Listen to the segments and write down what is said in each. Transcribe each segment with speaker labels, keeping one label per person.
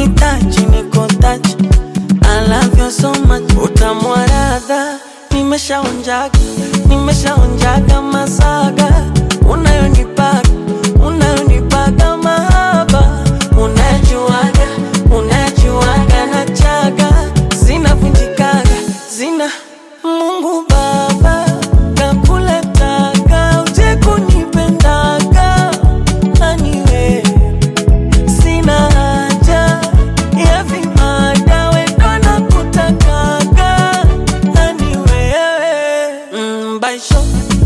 Speaker 1: nitachi niko touch. I love you so much. Utamwarada nimeshaonjaga masaga. Unayonipaga mahaba. Unajuaga na chaga. Zinavunjikaga, Mungu Baba kakuletaga uje kunipendaga. Anyway, sina haja ya vimada wendo na kutakaga. Anyway, Baisho,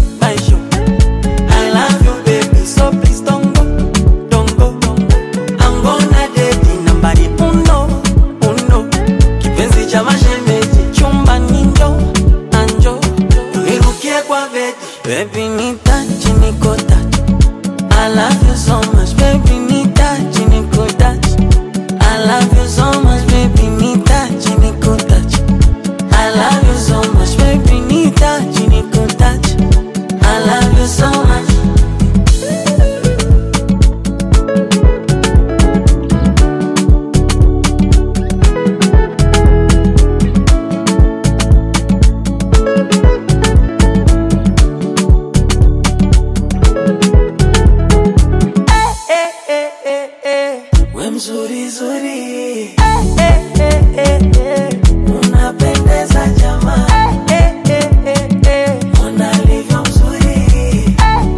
Speaker 1: I love you baby, so please don't go. I'm gonna date nambari uno. Kipenzi cha mashemeji, chumba ninjo, anjo, unirukie kwa bedi. Baby nitachi niko touch. I love you so much, baby nitachi niko touch. I love you so much, baby nitachi niko touch. I love you so much, baby nitachi niko touch. I love you so much. We mzuri unapendeza jamaa. Unalivyo mzuri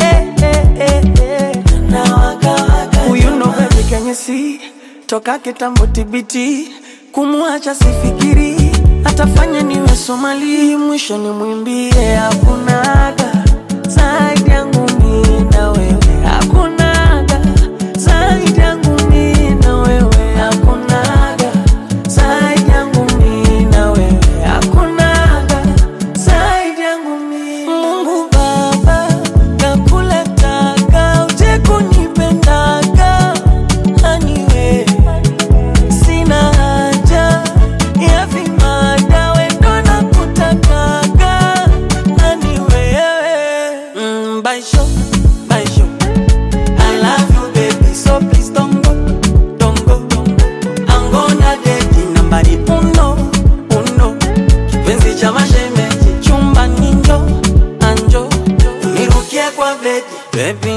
Speaker 1: na waka. You know baby, can you see? Toka kitambo tibiti, kumuacha sifikiri. Atafanya niwe Somali, mwisho ni mwimbie. Hakunaga zaidi yangu mimi na wewe. Hakunaga zaidi yangu mimi na wewe. Hakunaga zaidi yangu mimi na wewe. Hakunaga zaidi yangu mimi. Mungu Baba kakuletaga uje kunipendaga. Anyway, sina haja ya vimada wendo na kutakaga. Anyway, Baisho, I love you baby, so please don't go. I'm gonna date nambari uno. Kipenzi cha mashemeji, chumba ninjo, anjo, unirukie kwa bedi. Baby